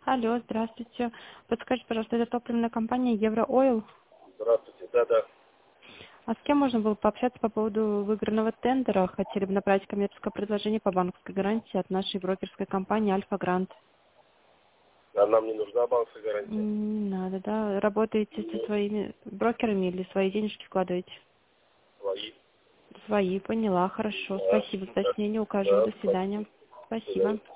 Алло, здравствуйте. Подскажите, пожалуйста, это топливная компания Евроойл. Здравствуйте, да-да. А с кем можно было пообщаться по поводу выигранного тендера? Хотели бы направить коммерческое предложение по банковской гарантии от нашей брокерской компании Альфа Грант. А нам не нужна банковская гарантия. Не надо, да? Работаете со Нет, своими брокерами или свои денежки вкладываете? свои. Свои, поняла, хорошо. Да, Спасибо за да, уточнение, укажу. да, До свидания. спасибо. До свидания. Спасибо.